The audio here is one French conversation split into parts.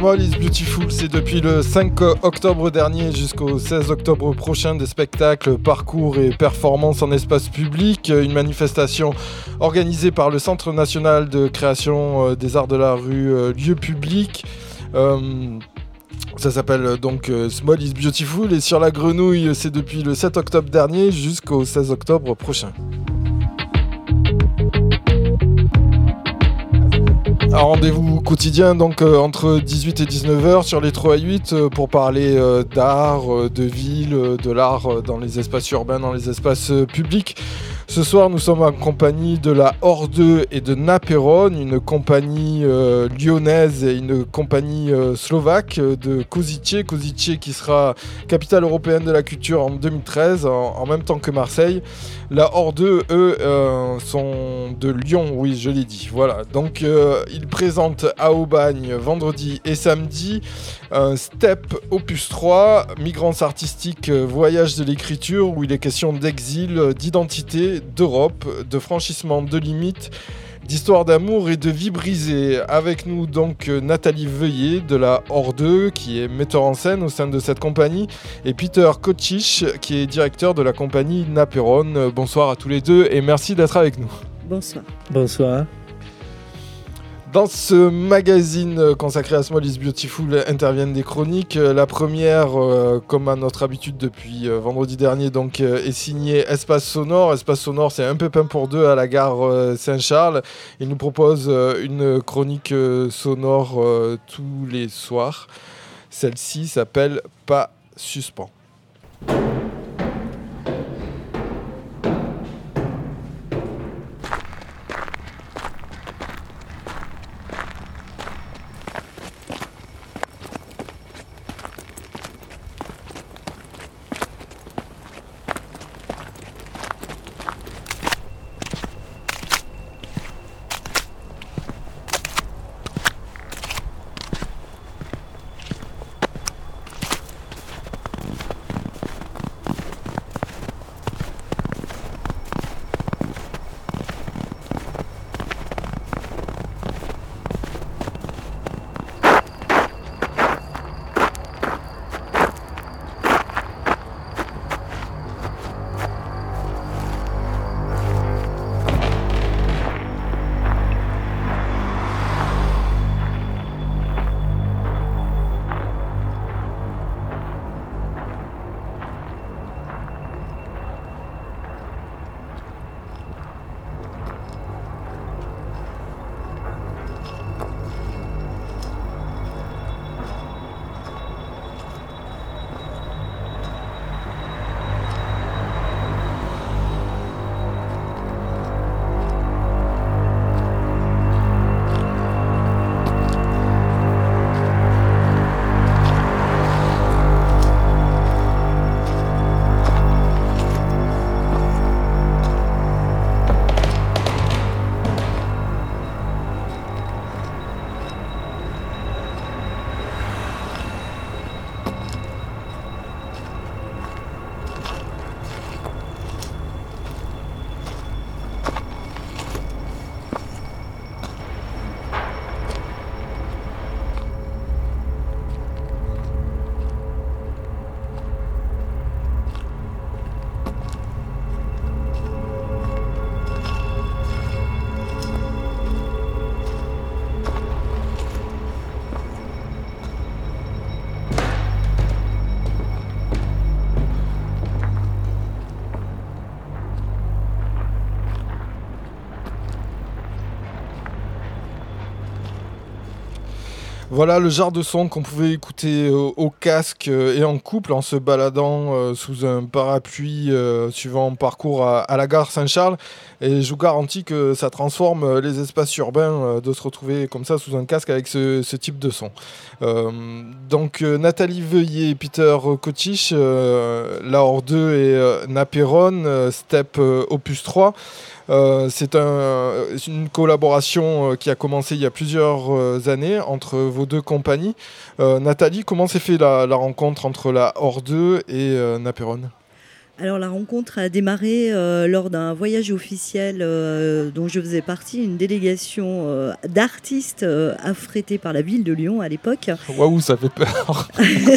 Small is Beautiful, c'est depuis le 5 octobre dernier jusqu'au 16 octobre prochain des spectacles, parcours et performances en espace public. Une manifestation organisée par le Centre national de création des arts de la rue, lieu public. Ça s'appelle donc Small is Beautiful et sur la Grenouille, c'est depuis le 7 octobre dernier jusqu'au 16 octobre prochain. Un rendez-vous quotidien donc entre 18 et 19h sur les 3 à 8 pour parler d'art, de ville, de l'art dans les espaces urbains, dans les espaces publics. Ce soir, nous sommes en compagnie de la Horde et de Naperon, une compagnie lyonnaise et une compagnie slovaque de Košice. Košice qui sera capitale européenne de la culture en 2013, en même temps que Marseille. La Horde, eux, sont de Lyon, oui, je l'ai dit. Voilà, donc ils présentent à Aubagne vendredi et samedi un Step Opus 3, Migrants artistiques, voyage de l'écriture, où il est question d'exil, d'identité, d'Europe, de franchissement de limites, d'histoire d'amour et de vie brisée. Avec nous donc Nathalie Veuillet de la Horde, qui est metteur en scène au sein de cette compagnie, et Peter Kocic, qui est directeur de la compagnie Naperon. Bonsoir à tous les deux et merci d'être avec nous. Bonsoir. Bonsoir. Dans ce magazine consacré à Small is Beautiful interviennent des chroniques. La première, comme à notre habitude depuis vendredi dernier, donc, est signée Espace Sonore. Espace Sonore, c'est un pépin pour deux à la gare Saint-Charles. Il nous propose une chronique sonore tous les soirs. Celle-ci s'appelle Pas suspens. Voilà le genre de son qu'on pouvait écouter au casque et en couple en se baladant sous un parapluie suivant un parcours à la gare Saint-Charles. Et je vous garantis que ça transforme les espaces urbains de se retrouver comme ça sous un casque avec ce type de son. Donc Nathalie Veuillet et Peter Kocic, la Horde et Naperon, Step Opus 3. C'est une collaboration qui a commencé il y a plusieurs années entre vos deux compagnies. Nathalie, comment s'est fait la rencontre entre la Horde et Naperon ? Alors la rencontre a démarré lors d'un voyage officiel dont je faisais partie, une délégation d'artistes affrétés par la ville de Lyon à l'époque. Waouh, ça fait peur.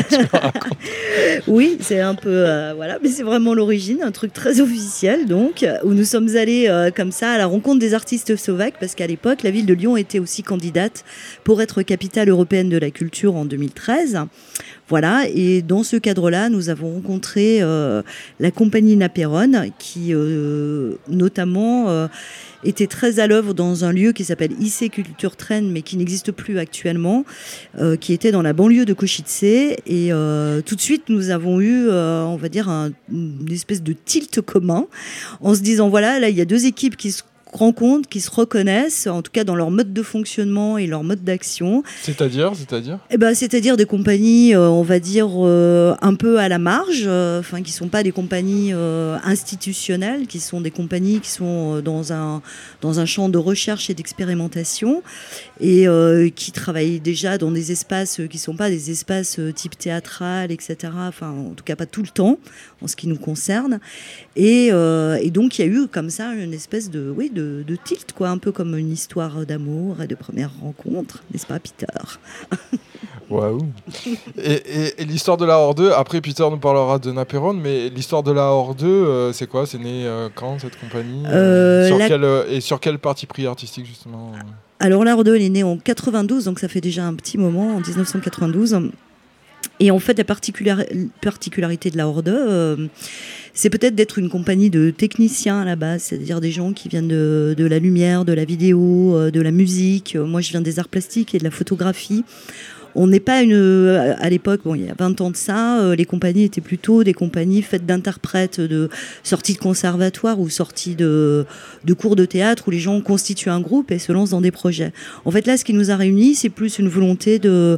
Oui, c'est un peu voilà, mais c'est vraiment l'origine, un truc très officiel donc, où nous sommes allés comme ça à la rencontre des artistes slovaques parce qu'à l'époque la ville de Lyon était aussi candidate pour être capitale européenne de la culture en 2013. Voilà, et dans ce cadre-là, nous avons rencontré la compagnie Naperon qui notamment était très à l'œuvre dans un lieu qui s'appelle IC Culture Train, mais qui n'existe plus actuellement, qui était dans la banlieue de Košice. Et tout de suite, nous avons eu, on va dire, une espèce de tilt commun, en se disant, voilà, là, il y a deux équipes qui se rencontrent, qui se reconnaissent, en tout cas dans leur mode de fonctionnement et leur mode d'action. C'est-à-dire C'est-à-dire des compagnies, on va dire, un peu à la marge, qui ne sont pas des compagnies institutionnelles, qui sont des compagnies qui sont dans un champ de recherche et d'expérimentation et qui travaillent déjà dans des espaces qui ne sont pas des espaces type théâtral, etc. Enfin, en tout cas, pas tout le temps, en ce qui nous concerne. Et donc, il y a eu comme ça une espèce de tilt, quoi, un peu comme une histoire d'amour et de première rencontre, n'est-ce pas, Peter? Waouh. Et l'histoire de la Horde, après Peter nous parlera de Naperon, mais l'histoire de la Horde, c'est quoi? C'est né quand cette compagnie sur quel parti pris artistique justement? Alors la Horde, elle est née en 92, donc ça fait déjà un petit moment, en 1992. Et en fait, la particularité de la Horde, c'est peut-être d'être une compagnie de techniciens à la base, c'est-à-dire des gens qui viennent de la lumière, de la vidéo, de la musique. Moi, je viens des arts plastiques et de la photographie. On n'est pas à l'époque, il y a 20 ans de ça, les compagnies étaient plutôt des compagnies faites d'interprètes de sorties de conservatoire ou sorties de cours de théâtre où les gens constituent un groupe et se lancent dans des projets. En fait, là, ce qui nous a réunis, c'est plus une volonté de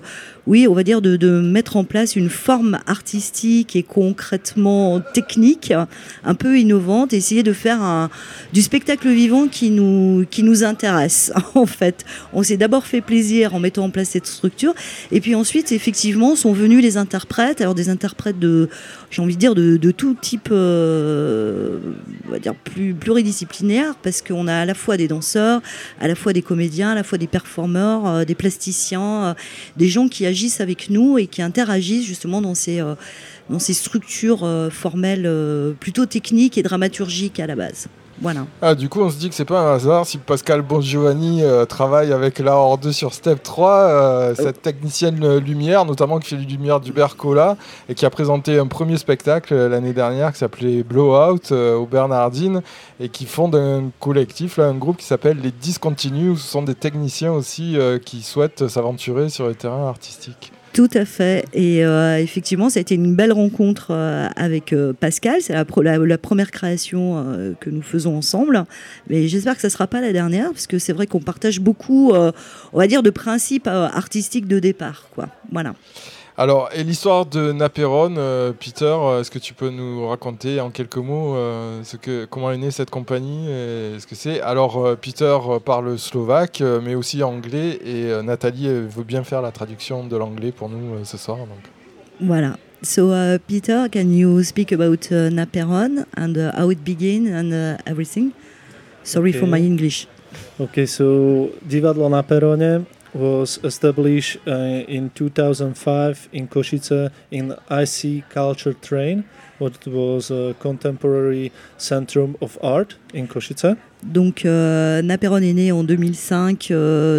mettre en place une forme artistique et concrètement technique, un peu innovante, essayer de faire du spectacle vivant qui nous intéresse. En fait, on s'est d'abord fait plaisir en mettant en place cette structure. Et puis ensuite, effectivement, sont venus les interprètes. Alors des interprètes de tout type, on va dire pluridisciplinaire, parce qu'on a à la fois des danseurs, à la fois des comédiens, à la fois des performeurs, des plasticiens, des gens qui agissent avec nous et qui interagissent justement dans ces structures formelles plutôt techniques et dramaturgiques à la base. Voilà. Ah, du coup, on se dit que c'est pas un hasard si Pascal Bongiovanni travaille avec la Horde sur Step 3, cette technicienne lumière, notamment qui fait les lumières du Bercola et qui a présenté un premier spectacle l'année dernière qui s'appelait Blowout au Bernardine et qui fonde un collectif, un groupe qui s'appelle les Discontinus, où ce sont des techniciens aussi qui souhaitent s'aventurer sur les terrains artistiques. Tout à fait. Et effectivement, ça a été une belle rencontre avec Pascal. C'est la première création que nous faisons ensemble. Mais j'espère que ça ne sera pas la dernière, parce que c'est vrai qu'on partage beaucoup, on va dire, de principes artistiques de départ, quoi. Voilà. Alors, et l'histoire de Naperon, Peter, est-ce que tu peux nous raconter en quelques mots comment est née cette compagnie et ce que c'est? Alors, Peter parle slovaque, mais aussi anglais, et Nathalie veut bien faire la traduction de l'anglais pour nous ce soir. Donc. Voilà. So, Peter, can you speak about Naperon and how it began and everything? Sorry for my English. Okay, so Divadlo Naperone was established in 2005 in Košice in IC Culture Train, what was a contemporary centrum of art in Košice. Donc Naperon est né en 2005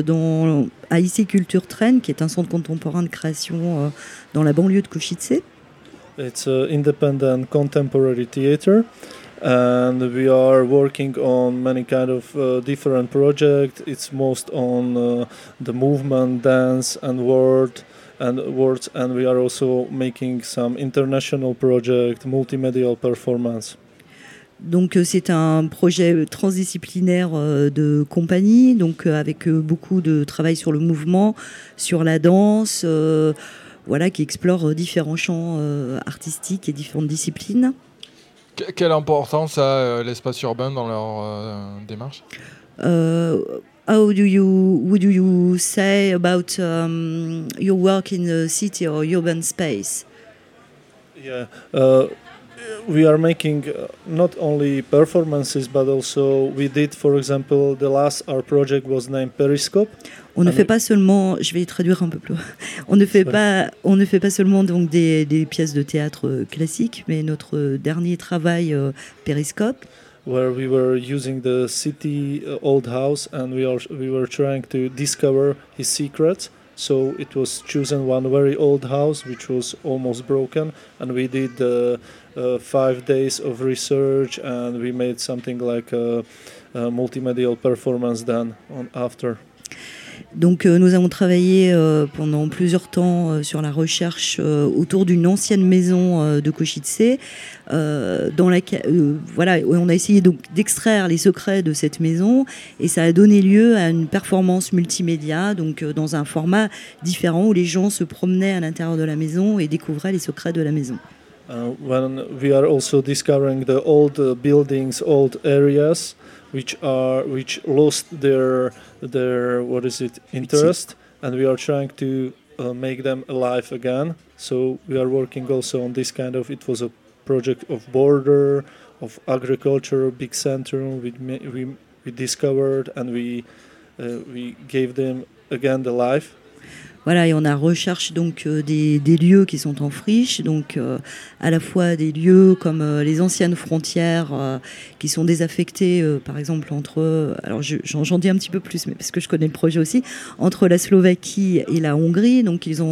à IC Culture Train, qui est un centre contemporain de création dans la banlieue de Košice. It's an independent contemporary theater. And we are working on many kind of different projects. It's most on the movement, dance and words, and we are also making some international project, multimedial performance. Donc c'est un projet transdisciplinaire de compagnie, donc avec beaucoup de travail sur le mouvement, sur la danse, qui explore différents champs artistiques et différentes disciplines. Quelle importance a l'espace urbain dans leur démarche? Would you say about your work in the city or urban space? Yeah, we are making not only performances, but also we did, for example, our project was named Periscope. On ne fait pas seulement, je vais traduire un peu plus. On ne fait pas seulement donc des pièces de théâtre classiques, mais notre dernier travail Periscope, where we were using the city old house and we were trying to discover his secrets. So it was chosen one very old house which was almost broken, and we did 5 days of research, and we made something like a multimedial performance then after. Donc nous avons travaillé pendant plusieurs temps sur la recherche autour d'une ancienne maison de Košice, dans laquelle voilà, on a essayé donc d'extraire les secrets de cette maison, et ça a donné lieu à une performance multimédia, donc dans un format différent où les gens se promenaient à l'intérieur de la maison et découvraient les secrets de la maison. When we are also discovering the old buildings, old areas which lost their interest, and we are trying to make them alive again. So we are working also on this kind of. It was a project of border, of agriculture, big center. We discovered, and we gave them again the life. Voilà, et on a recherche donc des lieux qui sont en friche, donc à la fois des lieux comme les anciennes frontières qui sont désaffectées, par exemple entre, alors j'en dis un petit peu plus, mais parce que je connais le projet aussi, entre la Slovaquie et la Hongrie, donc ils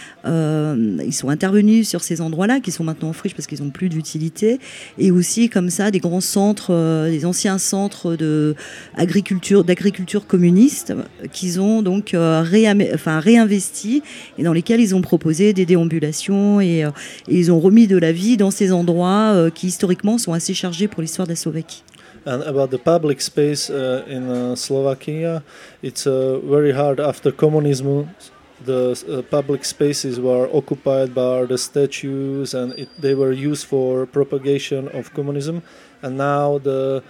sont intervenus sur ces endroits-là qui sont maintenant en friche parce qu'ils n'ont plus d'utilité, et aussi comme ça des grands centres, des anciens centres d'agriculture communiste qu'ils ont donc réinvesti, et dans lesquels ils ont proposé des déambulations, et ils ont remis de la vie dans ces endroits qui historiquement sont assez chargés pour l'histoire de la Slovaquie. And about the public space in Slovakia, it's very hard after communism. The public spaces were occupied by the statues, and they were used for propagation of communism. And now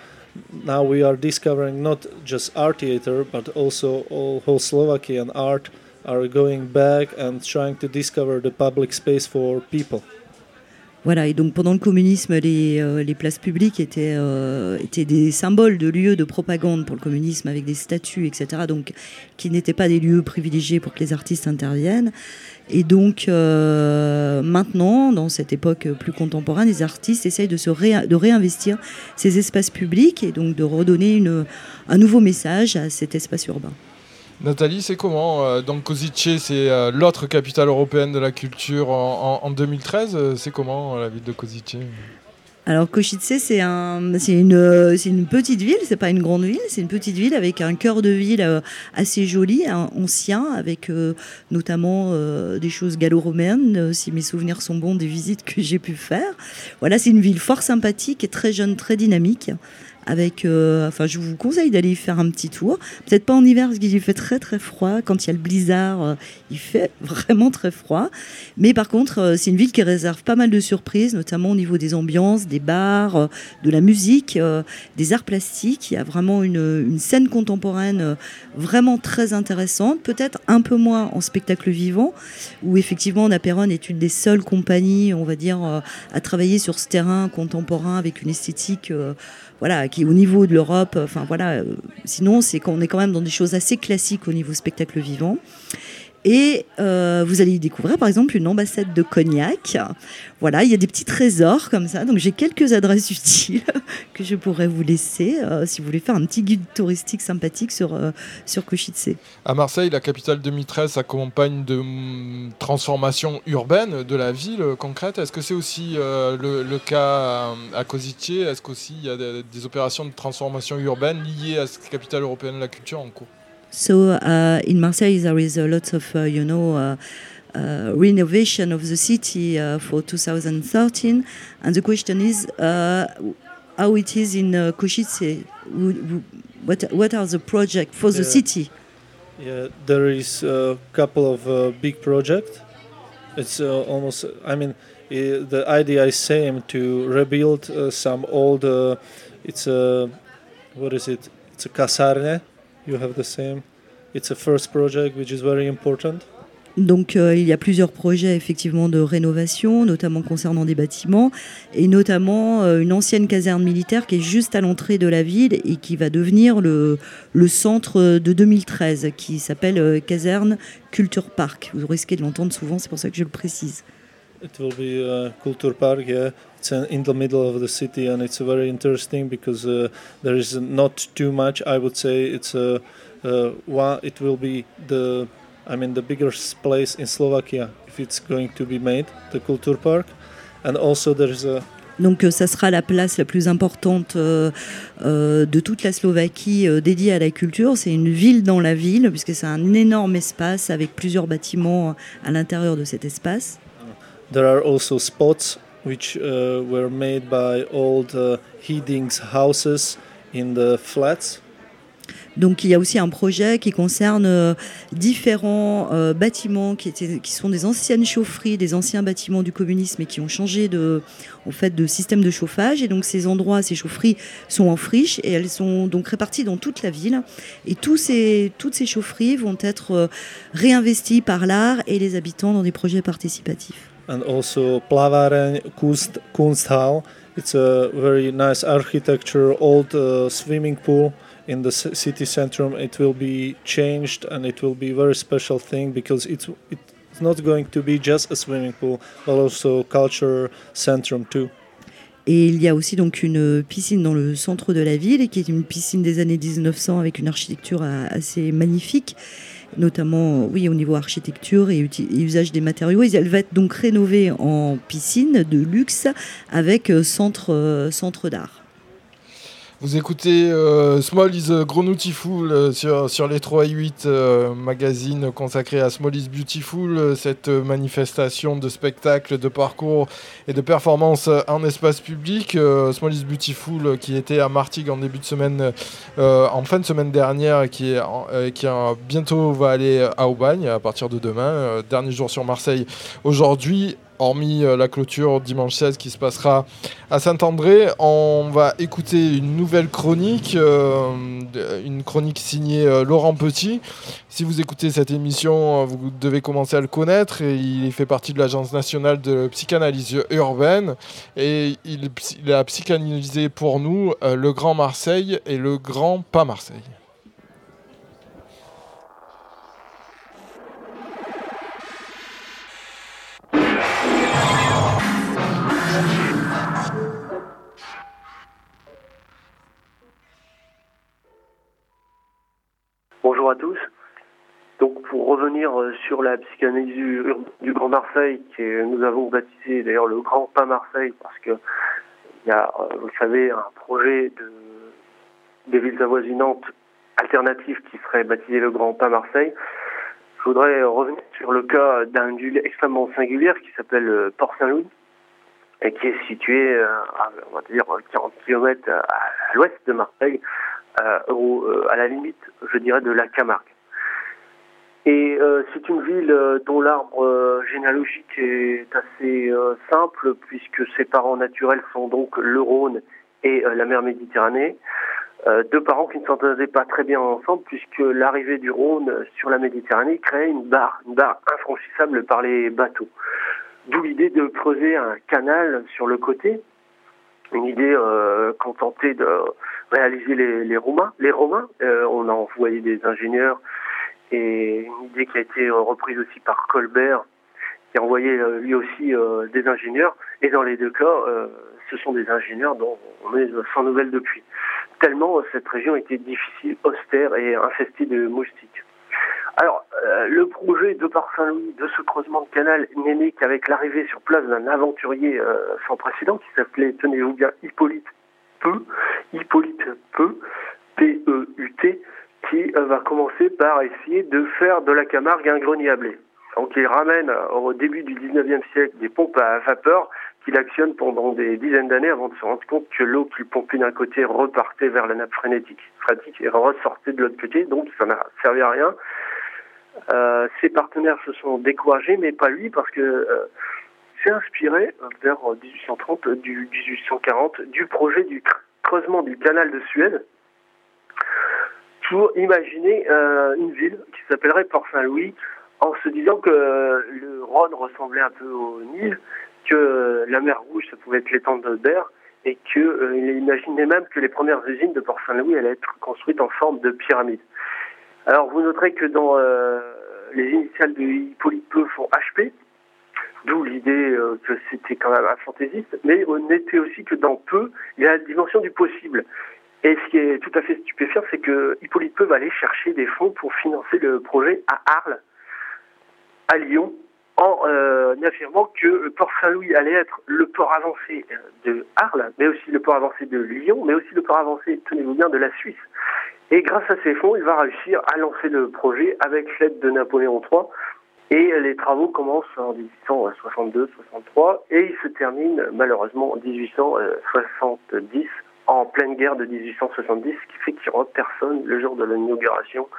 we are discovering not just art theater, but also whole Slovakian art are going back and trying to discover the public space for people. Voilà, et donc pendant le communisme, les places publiques étaient des symboles de lieux de propagande pour le communisme, avec des statues, etc., donc qui n'étaient pas des lieux privilégiés pour que les artistes interviennent. Et donc maintenant, dans cette époque plus contemporaine, les artistes essayent de réinvestir ces espaces publics, et donc de redonner un nouveau message à cet espace urbain. Nathalie, c'est comment donc Košice, c'est l'autre capitale européenne de la culture en 2013. C'est comment la ville de Košice ? Alors Košice, c'est une petite ville, c'est pas une grande ville, c'est une petite ville avec un cœur de ville assez joli, ancien, avec notamment des choses gallo-romaines, si mes souvenirs sont bons, des visites que j'ai pu faire. Voilà, c'est une ville fort sympathique et très jeune, très dynamique. Avec, je vous conseille d'aller y faire un petit tour. Peut-être pas en hiver parce qu'il fait très très froid. Quand il y a le blizzard, il fait vraiment très froid. Mais par contre, c'est une ville qui réserve pas mal de surprises, notamment au niveau des ambiances, des bars, de la musique, des arts plastiques. Il y a vraiment une scène contemporaine vraiment très intéressante. Peut-être un peu moins en spectacle vivant, où effectivement Naperon est une des seules compagnies, on va dire, à travailler sur ce terrain contemporain avec une esthétique voilà, qui au niveau de l'Europe, sinon c'est qu'on est quand même dans des choses assez classiques au niveau spectacle vivant. Et vous allez y découvrir par exemple une ambassade de Cognac. Voilà, il y a des petits trésors comme ça. Donc j'ai quelques adresses utiles que je pourrais vous laisser si vous voulez faire un petit guide touristique sympathique sur Košice. À Marseille, la capitale 2013 s'accompagne de transformations urbaines de la ville concrète. Est-ce que c'est aussi le cas à Košice ? Est-ce qu'aussi il y a des opérations de transformation urbaine liées à cette capitale européenne de la culture en cours ? So in Marseille, there is a lot of, renovation of the city for 2013. And the question is how it is in Košice. What are the projects for the city? Yeah, there is a couple of big projects. It's almost, the idea is same to rebuild some old, it's a kasarne. You have the same. It's a first project which is very important. Donc il y a plusieurs projets effectivement de rénovation, notamment concernant des bâtiments, et notamment une ancienne caserne militaire qui est juste à l'entrée de la ville et qui va devenir le centre de 2013, qui s'appelle Caserne Culture Park. Vous risquez de l'entendre souvent, c'est pour ça que je le précise. It will be Culture Park, yeah. It's in the middle of the city and it's very interesting because there is not too much. I would say it will be the biggest place in Slovakia if it's going to be made, the Culture Park. And also there is a... Donc ça sera la place la plus importante de toute la Slovaquie dédiée à la culture. C'est une ville dans la ville, puisque c'est un énorme espace avec plusieurs bâtiments à l'intérieur de cet espace. There are also spots which were made by old Hidings houses in the flats. Donc il y a aussi un projet qui concerne différents bâtiments qui sont des anciennes chaufferies, des anciens bâtiments du communisme et qui ont changé de système de chauffage. Et donc ces endroits, ces chaufferies sont en friche et elles sont donc réparties dans toute la ville. Et toutes ces chaufferies vont être réinvesties par l'art et les habitants dans des projets participatifs. And also Plaváreň Kunsthal. It's a very nice architecture, old swimming pool in the city center. It will be changed and it will be a very special thing because it's not going to be just a swimming pool, but also culture centrum too. Et il y a aussi donc une piscine dans le centre de la ville, qui est une piscine des années 1900 avec une architecture assez magnifique, notamment au niveau architecture et usage des matériaux. Et elle va être donc rénovée en piscine de luxe avec centre d'art. Vous écoutez Small is Beautiful sur les 3 et 8 magazine consacré à Small is Beautiful, cette manifestation de spectacle, de parcours et de performance en espace public. Small is Beautiful qui était à Martigues en début de semaine, en fin de semaine dernière, qui bientôt va aller à Aubagne à partir de demain. Dernier jour sur Marseille aujourd'hui. Hormis la clôture dimanche 16 qui se passera à Saint-André, on va écouter une nouvelle chronique, une chronique signée Laurent Petit. Si vous écoutez cette émission, vous devez commencer à le connaître. Et il fait partie de l'Agence nationale de psychanalyse urbaine et il a psychanalysé pour nous le Grand Marseille et le Grand Pas Marseille. Bonjour à tous. Donc pour revenir sur la psychanalyse du Grand Marseille, que nous avons baptisé d'ailleurs le Grand Pas Marseille, parce que il y a, vous le savez, un projet des villes avoisinantes alternatives qui serait baptisé le Grand Pas Marseille. Je voudrais revenir sur le cas d'une ville extrêmement singulière qui s'appelle Port-Saint-Louis et qui est située à, on va dire, 40 km à l'ouest de Marseille, à la limite, je dirais, de la Camargue. Et c'est une ville dont l'arbre généalogique est assez simple, puisque ses parents naturels sont donc le Rhône et la mer Méditerranée. Deux parents qui ne s'entendaient pas très bien ensemble, puisque l'arrivée du Rhône sur la Méditerranée créait une barre infranchissable par les bateaux. D'où l'idée de creuser un canal sur le côté, une idée qu'ont tenté de réaliser les Romains. On a envoyé des ingénieurs, et une idée qui a été reprise aussi par Colbert, qui a envoyé lui aussi des ingénieurs. Et dans les deux cas, ce sont des ingénieurs dont on est sans nouvelles depuis. Tellement cette région était difficile, austère et infestée de moustiques. Alors, le projet de Port-Saint-Louis, de ce creusement de canal, n'est né qu'avec l'arrivée sur place d'un aventurier sans précédent qui s'appelait, tenez-vous bien, Hippolyte Peu, P-E-U-T, qui va commencer par essayer de faire de la Camargue un grenier à blé. Donc il ramène au début du 19e siècle des pompes à vapeur qu'il actionne pendant des dizaines d'années avant de se rendre compte que l'eau qu'il pompait d'un côté repartait vers la nappe phréatique et ressortait de l'autre côté, donc ça n'a servi à rien. Ses partenaires se sont découragés, mais pas lui, parce que s'est inspiré vers 1830, 1840 du projet du creusement du canal de Suez pour imaginer une ville qui s'appellerait Port-Saint-Louis en se disant que le Rhône ressemblait un peu au Nil, que la mer Rouge, ça pouvait être l'étang de Berre, et qu'il imaginait même que les premières usines de Port Saint-Louis allaient être construites en forme de pyramide. Alors vous noterez que dans les initiales de Hippolyte Peu font HP, d'où l'idée que c'était quand même un fantaisiste, mais on était aussi que dans Peu, il y a la dimension du possible. Et ce qui est tout à fait stupéfiant, c'est que Hippolyte Peu va aller chercher des fonds pour financer le projet à Arles, à Lyon, en affirmant que Port Saint-Louis allait être le port avancé de Arles, mais aussi le port avancé de Lyon, mais aussi le port avancé, tenez-vous bien, de la Suisse. Et grâce à ces fonds, il va réussir à lancer le projet avec l'aide de Napoléon III. Et les travaux commencent en 1862-63 et ils se terminent malheureusement en 1870, en pleine guerre de 1870, ce qui fait qu'il n'y aura personne le jour de l'inauguration.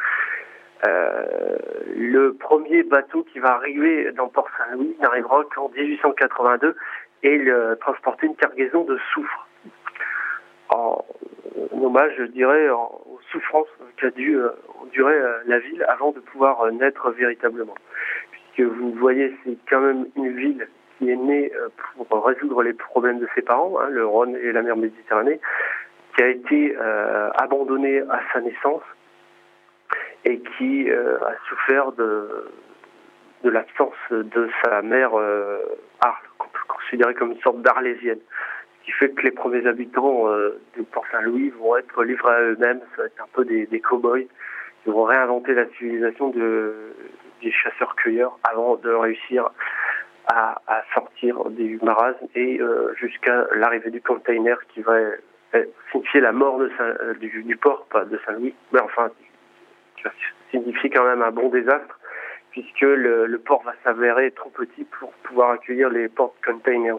Le premier bateau qui va arriver dans Port Saint-Louis n'arrivera qu'en 1882 et il transportait une cargaison de soufre. En hommage, je dirais, aux souffrances qu'a dû endurer la ville avant de pouvoir naître véritablement. Puisque vous voyez, c'est quand même une ville qui est née pour résoudre les problèmes de ses parents, le Rhône et la mer Méditerranée, qui a été abandonnée à sa naissance et qui a souffert de l'absence de sa mère Arles, qu'on peut considérer comme une sorte d'arlésienne. Ce qui fait que les premiers habitants de Port-Saint-Louis vont être livrés à eux-mêmes, ça va être un peu des cow-boys qui vont réinventer la civilisation des chasseurs-cueilleurs avant de réussir à sortir du marasme et jusqu'à l'arrivée du container qui va signifier la mort du port, pas de Saint-Louis, mais enfin, qui va signifier quand même un bon désastre, puisque le port va s'avérer trop petit pour pouvoir accueillir les port-containers.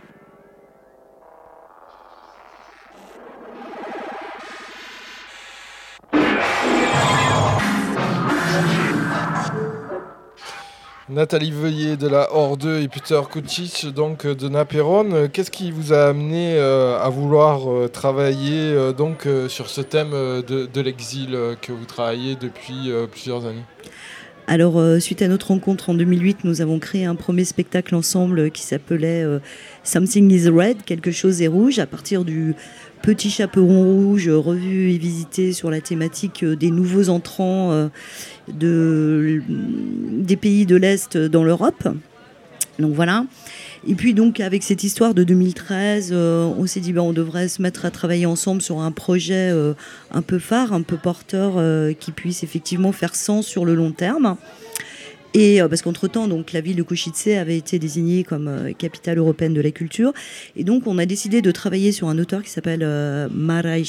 Nathalie Veuillet de la Horde et Peter Kucic donc de Napéron. Qu'est-ce qui vous a amené à vouloir travailler sur ce thème de l'exil que vous travaillez depuis plusieurs années ? Alors, suite à notre rencontre en 2008, nous avons créé un premier spectacle ensemble qui s'appelait Something is Red, quelque chose est rouge, à partir du Petit Chaperon Rouge, revu et visité sur la thématique des nouveaux entrants des pays de l'Est dans l'Europe. Donc voilà. Et puis donc avec cette histoire de 2013, on s'est dit on devrait se mettre à travailler ensemble sur un projet un peu phare, un peu porteur, qui puisse effectivement faire sens sur le long terme. Et parce qu'entre-temps, donc, la ville de Košice avait été désignée comme capitale européenne de la culture. Et donc, on a décidé de travailler sur un auteur qui s'appelle Marek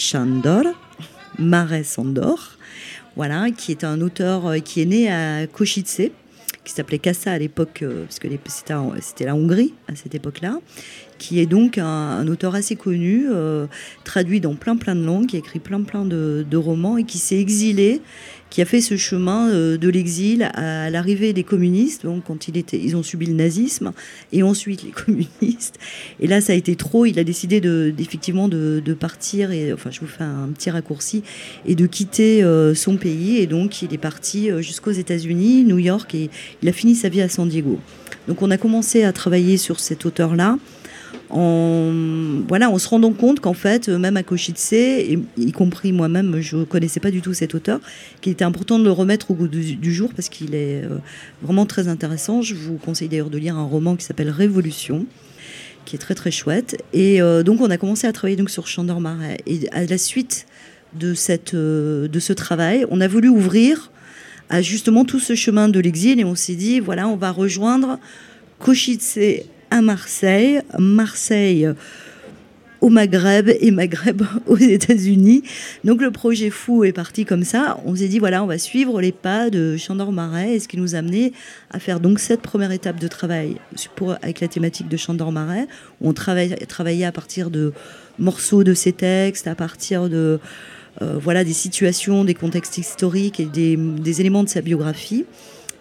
Sándor, voilà, qui est un auteur qui est né à Košice, qui s'appelait Kassa à l'époque, parce que c'était la Hongrie à cette époque-là, qui est donc un auteur assez connu, traduit dans plein de langues, qui a écrit plein de romans et qui s'est exilé, qui a fait ce chemin de l'exil à l'arrivée des communistes, donc quand ils ont subi le nazisme, et ensuite les communistes. Et là, ça a été trop. Il a décidé effectivement de partir, et enfin, je vous fais un petit raccourci, et de quitter son pays. Et donc, il est parti jusqu'aux États-Unis, New York, et il a fini sa vie à San Diego. Donc, on a commencé à travailler sur cet auteur-là, en se rendant compte qu'en fait, même à Košice, y compris moi-même, je ne connaissais pas du tout cet auteur, qu'il était important de le remettre au goût du jour parce qu'il est vraiment très intéressant. Je vous conseille d'ailleurs de lire un roman qui s'appelle Révolution, qui est très très chouette. Et donc on a commencé à travailler donc sur Sándor Márai. Et à la suite de ce travail, on a voulu ouvrir à justement tout ce chemin de l'exil et on s'est dit, voilà, on va rejoindre Košice à Marseille au Maghreb et Maghreb aux États-Unis. Donc le projet fou est parti comme ça. On s'est dit voilà, on va suivre les pas de Sándor Márai, et ce qui nous a amené à faire donc cette première étape de travail avec la thématique de Sándor Márai. On travaillait à partir de morceaux de ses textes, à partir de des situations, des contextes historiques et des éléments de sa biographie.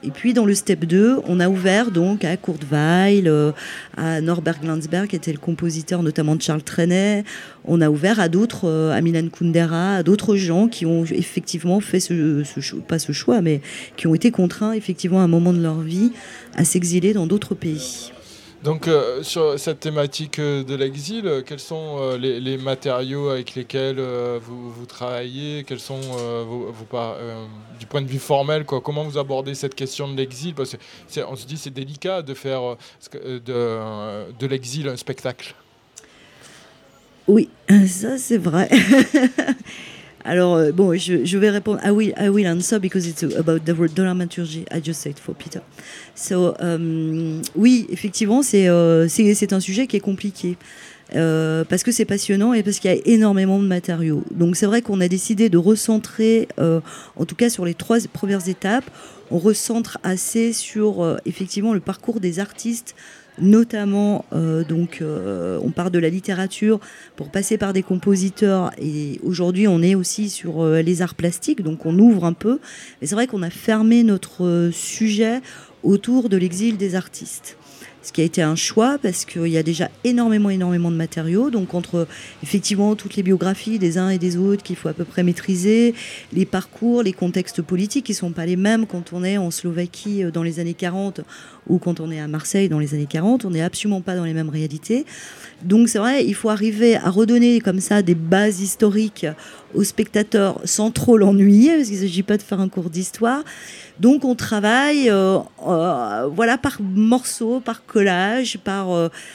Et puis dans le step 2, on a ouvert donc à Kurt Weill, à Norbert Glanzberg, qui était le compositeur notamment de Charles Trenet. On a ouvert à d'autres, à Milan Kundera, à d'autres gens qui ont effectivement fait pas ce choix, mais qui ont été contraints effectivement à un moment de leur vie à s'exiler dans d'autres pays. Donc sur cette thématique de l'exil, quels sont les matériaux avec lesquels vous travaillez? Quels sont du point de vue formel, quoi, comment vous abordez cette question de l'exil? Parce que on se dit c'est délicat de faire de l'exil un spectacle. Oui, ça c'est vrai. Alors, bon, je vais répondre. I will answer because it's about the dramaturgy. I just said for Peter. So, oui, effectivement, c'est un sujet qui est compliqué. Parce que c'est passionnant et parce qu'il y a énormément de matériaux. Donc c'est vrai qu'on a décidé de recentrer, en tout cas sur les 3 premières étapes, on recentre assez sur effectivement le parcours des artistes, notamment on part de la littérature pour passer par des compositeurs, et aujourd'hui on est aussi sur les arts plastiques, donc on ouvre un peu, mais c'est vrai qu'on a fermé notre sujet autour de l'exil des artistes. Ce qui a été un choix parce qu'il y a déjà énormément de matériaux. Donc entre effectivement toutes les biographies des uns et des autres qu'il faut à peu près maîtriser, les parcours, les contextes politiques qui ne sont pas les mêmes quand on est en Slovaquie dans les années 40 ou quand on est à Marseille dans les années 40. On n'est absolument pas dans les mêmes réalités. Donc c'est vrai, il faut arriver à redonner comme ça des bases historiques aux spectateurs sans trop l'ennuyer, parce qu'il ne s'agit pas de faire un cours d'histoire. Donc on travaille par morceaux, par collage, par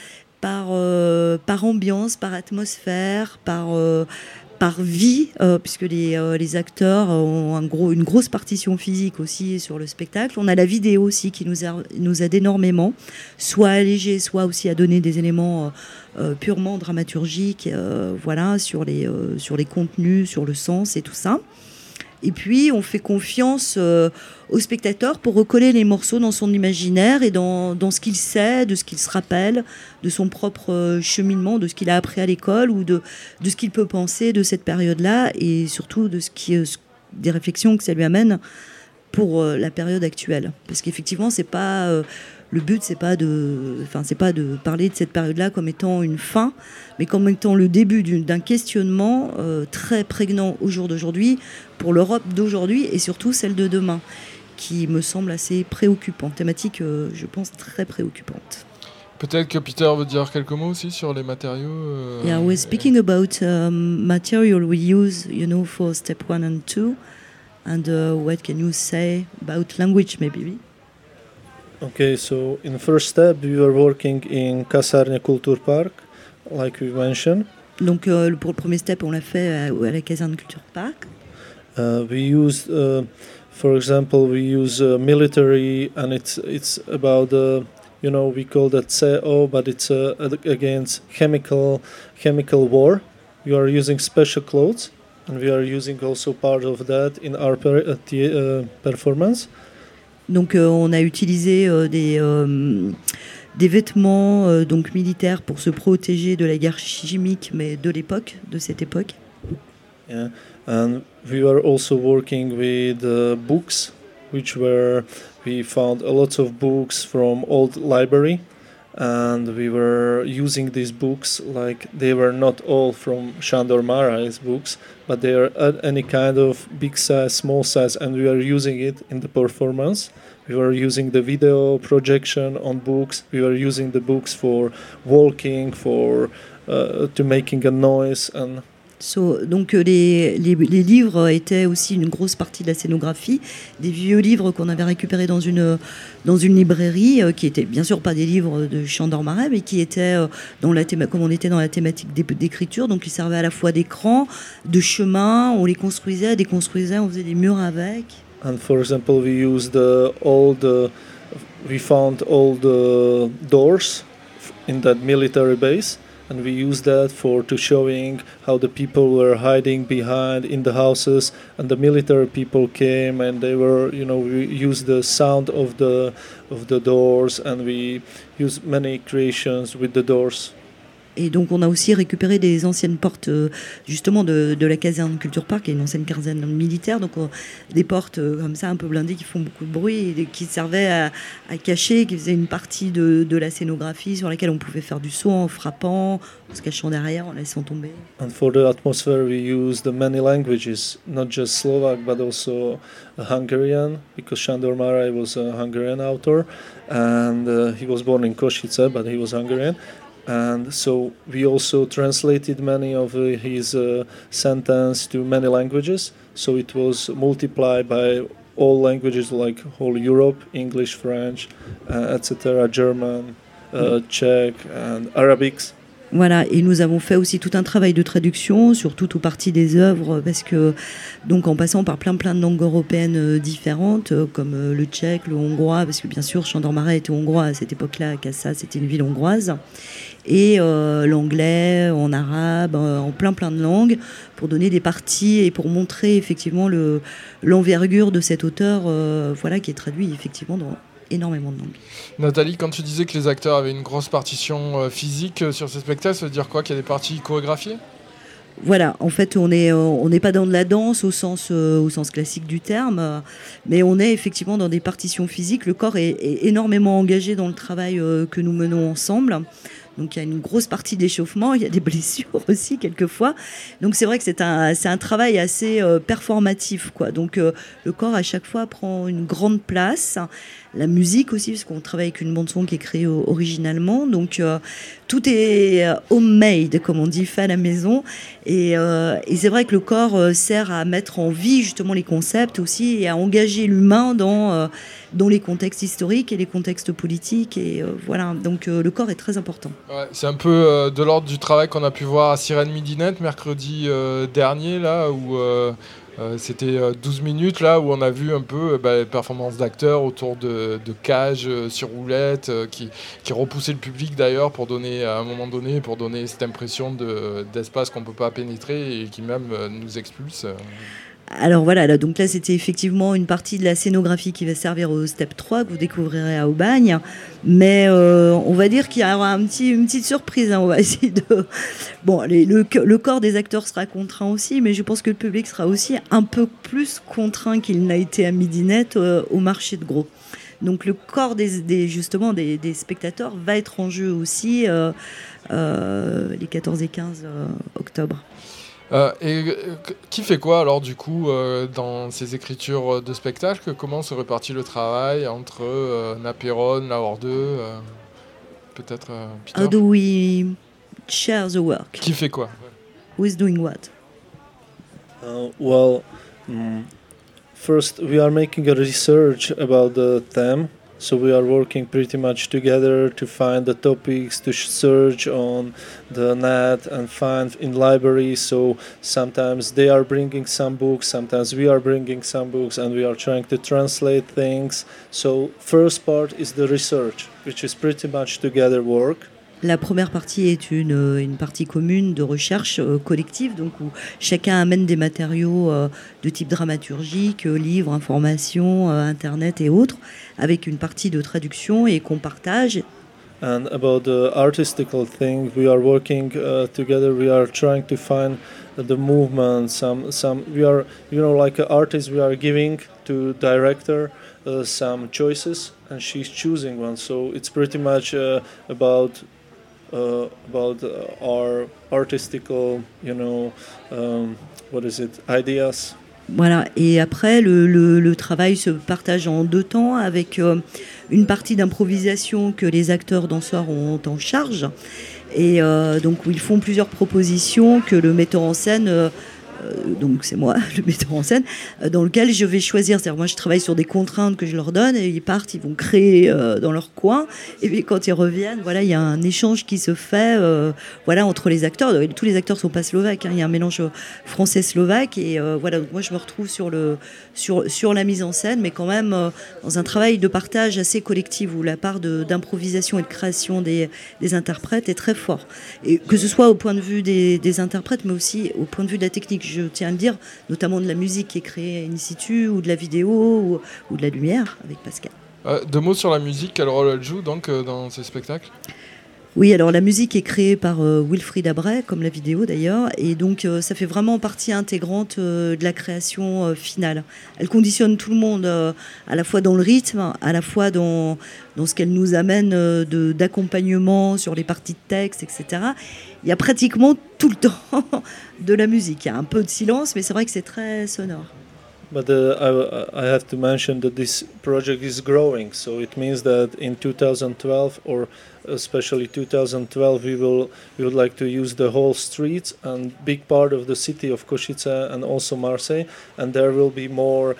ambiance, par atmosphère, par vie, puisque les acteurs ont une grosse partition physique aussi sur le spectacle. On a la vidéo aussi qui nous aide énormément, soit à alléger, soit aussi à donner des éléments purement dramaturgiques, sur les contenus, sur le sens et tout ça. Et puis, on fait confiance au spectateur pour recoller les morceaux dans son imaginaire et dans ce qu'il sait, de ce qu'il se rappelle, de son propre cheminement, de ce qu'il a appris à l'école ou de ce qu'il peut penser de cette période-là et surtout de des réflexions que ça lui amène pour la période actuelle. Parce qu'effectivement, c'est pas... le but, c'est pas de parler de cette période-là comme étant une fin, mais comme étant le début d'un questionnement très prégnant au jour d'aujourd'hui pour l'Europe d'aujourd'hui et surtout celle de demain, qui me semble assez préoccupante, thématique, je pense, très préoccupante. Peut-être que Peter veut dire quelques mots aussi sur les matériaux. Yeah, we're speaking about material we use, for step 1 and 2, and what can you say about language, maybe? Okay, so in the first step, we were working in Kasarne Kulturpark, like we mentioned. Donc pour le premier step, on l'a fait à la Caserne Kulturpark. We used, for example, military, and it's about we call that CO, but it's against chemical war. We are using special clothes, and we are using also part of that in our performance. Donc on a utilisé des vêtements donc militaires pour se protéger de la guerre chimique, mais de cette époque. Yeah, and we were also working with books, we found a lot of books from old library, and we were using these books like they were not all from Sándor Márais books, but they are any kind of big size, small size, and we are using it in the performance. We were using the video projection on books. We were using the books for walking, to making a noise. And donc les livres étaient aussi une grosse partie de la scénographie, des vieux livres qu'on avait récupérés dans une librairie, qui étaient bien sûr pas des livres de Sándor Márai, mais qui étaient comme on était dans la thématique d'écriture, donc ils servaient à la fois d'écran, de chemin, on les construisait, on faisait des murs avec. And for example, we found all the doors in that military base, and we used that to showing how the people were hiding behind in the houses, and the military people came, and they were, we used the sound of the doors, and we used many creations with the doors. Et donc on a aussi récupéré des anciennes portes justement de la caserne Culture Park, qui est une ancienne caserne militaire, donc des portes comme ça un peu blindées qui font beaucoup de bruit et qui servaient à cacher, qui faisaient une partie de la scénographie sur laquelle on pouvait faire du son en frappant, en se cachant derrière, en laissant tomber. And for the atmosphere we used many languages, not just Slovak but also Hungarian, because Sándor Márai was a Hungarian author, and he was born in Košice, but he was Hungarian. And so we also translated many of his sentences to many languages. So it was multiplied by all languages like whole Europe, English, French, etc., German, Czech and Arabic. Voilà, et nous avons fait aussi tout un travail de traduction sur toute ou partie des œuvres, parce que, donc en passant par plein de langues européennes différentes, comme le tchèque, le hongrois, parce que bien sûr, Sándor Márai était hongrois à cette époque-là, Kassa, c'était une ville hongroise, et l'anglais, en arabe, en plein de langues, pour donner des parties et pour montrer effectivement l'envergure de cet auteur, voilà, qui est traduit effectivement dans énormément de langues. Nathalie, quand tu disais que les acteurs avaient une grosse partition physique sur ce spectacle, ça veut dire quoi, qu'il y a des parties chorégraphiées ? Voilà, en fait, on n'est pas dans de la danse au sens classique du terme, mais on est effectivement dans des partitions physiques. Le corps est énormément engagé dans le travail que nous menons ensemble. Donc il y a une grosse partie d'échauffement, il y a des blessures aussi quelquefois. Donc c'est vrai que c'est un travail assez performatif, quoi. Donc le corps à chaque fois prend une grande place. La musique aussi, parce qu'on travaille avec une bande-son qui est créée originalement. Donc tout est homemade, comme on dit, fait à la maison. Et c'est vrai que le corps sert à mettre en vie justement les concepts aussi et à engager l'humain dans les contextes historiques et les contextes politiques. Et voilà, donc le corps est très important. Ouais, c'est un peu de l'ordre du travail qu'on a pu voir à Sirène Midinette mercredi dernier, là, où c'était 12 minutes, là, où on a vu un peu les performances d'acteurs autour de cages sur roulettes, qui repoussaient le public d'ailleurs pour donner, à un moment donné, pour donner cette impression d'espace qu'on ne peut pas pénétrer et qui même nous expulse. Alors voilà, donc là c'était effectivement une partie de la scénographie qui va servir au Step 3 que vous découvrirez à Aubagne, mais on va dire qu'il y aura une petite surprise, hein, on va essayer de... Bon, le corps des acteurs sera contraint aussi, mais je pense que le public sera aussi un peu plus contraint qu'il n'a été à Midinette au marché de Gros. Donc le corps des spectateurs va être en jeu aussi les 14 et 15 octobre. Qui fait quoi alors du coup dans ces écritures de spectacle? Comment se répartit le travail entre Napéron, la Horde, peut-être Peter? How do we share the work? Qui fait quoi? Who is doing what? First we are making a research about the theme. So we are working pretty much together to find the topics, to search on the net and find in libraries. So sometimes they are bringing some books, sometimes we are bringing some books, and we are trying to translate things. So first part is the research, which is pretty much together work. La première partie est une partie commune de recherche collective, donc où chacun amène des matériaux de type dramaturgique, livres, informations, internet et autres, avec une partie de traduction et qu'on partage. And about the artistical thing, we are working together. We are trying to find the movement. Some we are, like an artist, we are giving to director some choices, and she's choosing one. So it's pretty much about our artistical, ideas. Voilà, et après le travail se partage en deux temps avec une partie d'improvisation que les acteurs danseurs ont en charge et donc où ils font plusieurs propositions que le metteur en scène donc c'est moi, le metteur en scène, dans lequel je vais choisir. C'est-à-dire moi je travaille sur des contraintes que je leur donne et ils partent, ils vont créer dans leur coin et puis quand ils reviennent, voilà, il y a un échange qui se fait entre les acteurs. Tous les acteurs sont pas slovaques, hein, il y a un mélange français-slovaque et voilà, donc moi je me retrouve sur la mise en scène, mais quand même dans un travail de partage assez collectif où la part d'improvisation et de création des interprètes est très fort. Et que ce soit au point de vue des interprètes, mais aussi au point de vue de la technique. Je tiens à le dire, notamment de la musique qui est créée in situ, ou de la vidéo, ou de la lumière, avec Pascal. 2 mots sur la musique, quel rôle elle joue donc dans ces spectacles? Oui, alors la musique est créée par Wilfried Abray, comme la vidéo d'ailleurs, et donc ça fait vraiment partie intégrante de la création finale. Elle conditionne tout le monde, à la fois dans le rythme, à la fois dans ce qu'elle nous amène d'accompagnement sur les parties de texte, etc. Il y a pratiquement tout le temps de la musique. Il y a un peu de silence, mais c'est vrai que c'est très sonore. But I have to mention that this project is growing, so it means that in 2012 or especially 2012 we would like to use the whole streets and big part of the city of Košice and also Marseille, and there will be more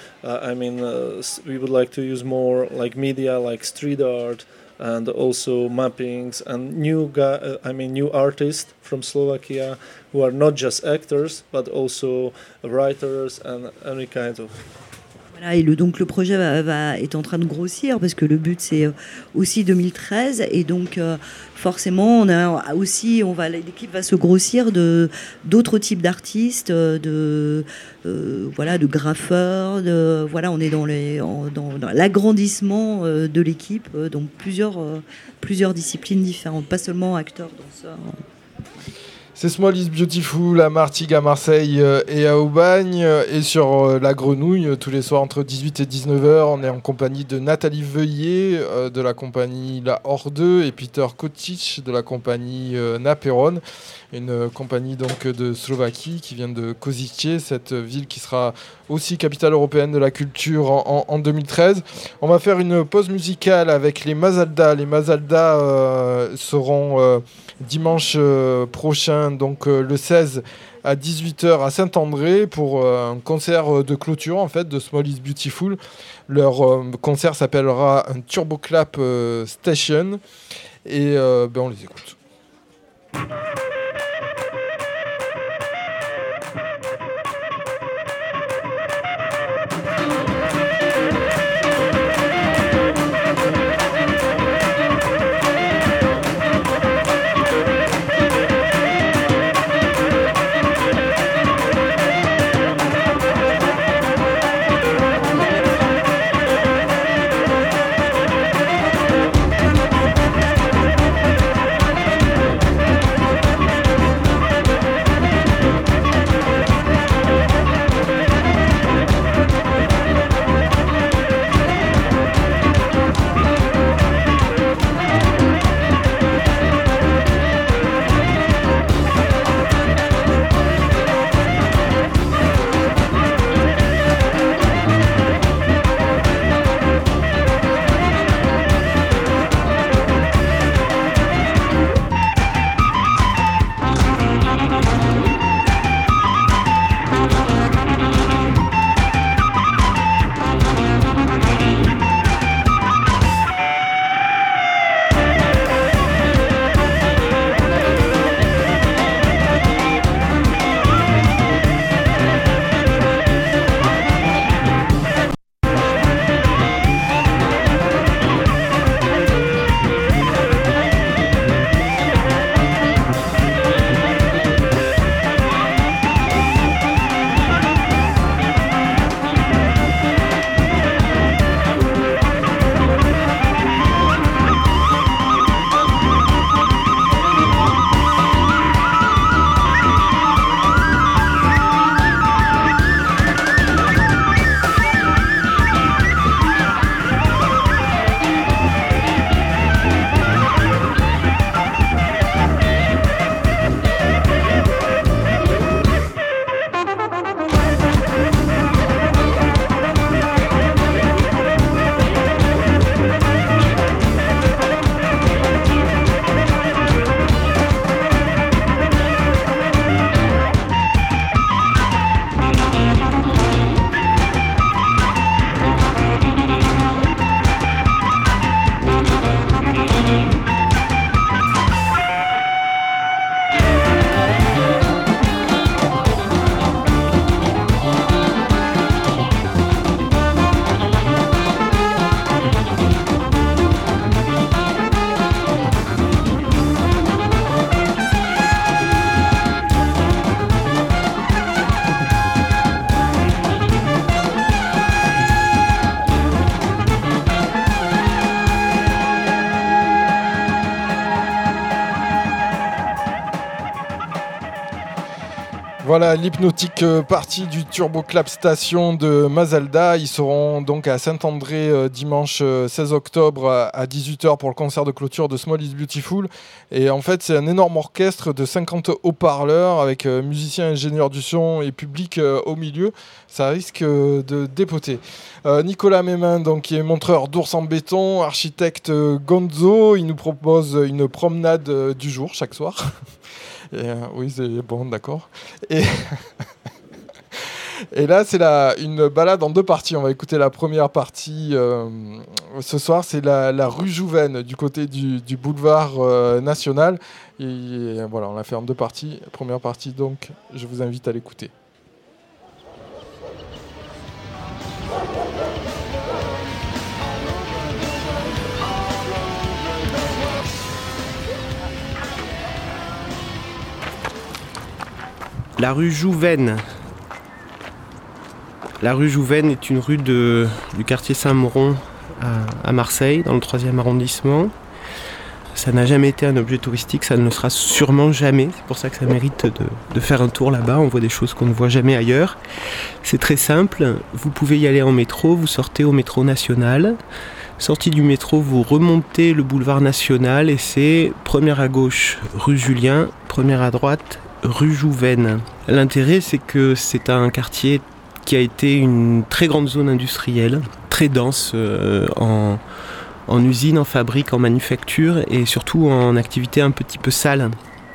we would like to use more like media, like street art and also mappings and new artists from Slovakia who are not just actors but also writers and any kind of. Voilà, et donc le projet est en train de grossir parce que le but c'est aussi 2013 et donc forcément l'équipe va se grossir d'autres types d'artistes, de graffeurs, on est dans l'agrandissement de l'équipe, donc plusieurs disciplines différentes, pas seulement acteurs, danseurs. C'est Small is Beautiful à Martigues, à Marseille et à Aubagne. Et sur La Grenouille, tous les soirs entre 18 et 19h, on est en compagnie de Nathalie Veuillet de la compagnie La Horde et Peter Kotic de la compagnie Naperon. Une compagnie donc de Slovaquie qui vient de Košice, cette ville qui sera aussi capitale européenne de la culture en 2013. On va faire une pause musicale avec les Mazalda. Les Mazalda seront dimanche prochain, donc le 16 à 18h à Saint-André pour un concert de clôture en fait de Small is Beautiful. Leur concert s'appellera un Turbo Clap Station et on les écoute. Voilà, l'hypnotique partie du Turbo Clap Station de Mazalda. Ils seront donc à Saint-André dimanche 16 octobre à 18h pour le concert de clôture de Small is Beautiful. Et en fait, c'est un énorme orchestre de 50 haut-parleurs avec musiciens, ingénieurs du son et public au milieu. Ça risque de dépoter. Nicolas Mémin, donc, qui est montreur d'ours en béton, architecte Gonzo, il nous propose une promenade du jour chaque soir. Et, oui, c'est bon, d'accord. Et, et là, c'est une balade en deux parties. On va écouter la première partie ce soir. C'est la rue Jouven, du côté du boulevard National. Et voilà, on l'a fait en deux parties. Première partie, donc, je vous invite à l'écouter. La rue Jouven. La rue Jouven est une rue du quartier Saint-Mauron à Marseille, dans le 3e arrondissement. Ça n'a jamais été un objet touristique, ça ne le sera sûrement jamais. C'est pour ça que ça mérite de faire un tour là-bas. On voit des choses qu'on ne voit jamais ailleurs. C'est très simple. Vous pouvez y aller en métro. Vous sortez au métro national. Sortie du métro, vous remontez le boulevard National et c'est première à gauche, rue Julien, première à droite, rue Jouven. L'intérêt, c'est que c'est un quartier qui a été une très grande zone industrielle, très dense en usines, en fabriques, en manufactures et surtout en activités un petit peu sales.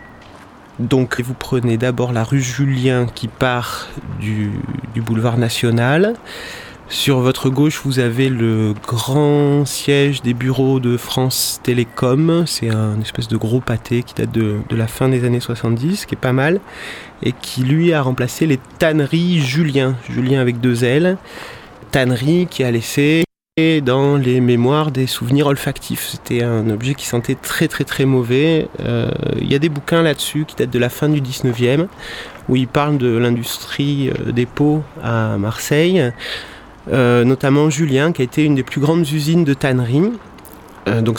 Donc vous prenez d'abord la rue Julien qui part du boulevard National. Sur votre gauche, vous avez le grand siège des bureaux de France Télécom. C'est un espèce de gros pâté qui date de la fin des années 70, qui est pas mal, et qui, lui, a remplacé les tanneries Julien. Julien avec 2 L. Tannerie qui a laissé dans les mémoires des souvenirs olfactifs. C'était un objet qui sentait très très très mauvais. Il y a des bouquins là-dessus qui datent de la fin du 19e, où ils parlent de l'industrie des pots à Marseille. Notamment Julien qui a été une des plus grandes usines de tannerie. Donc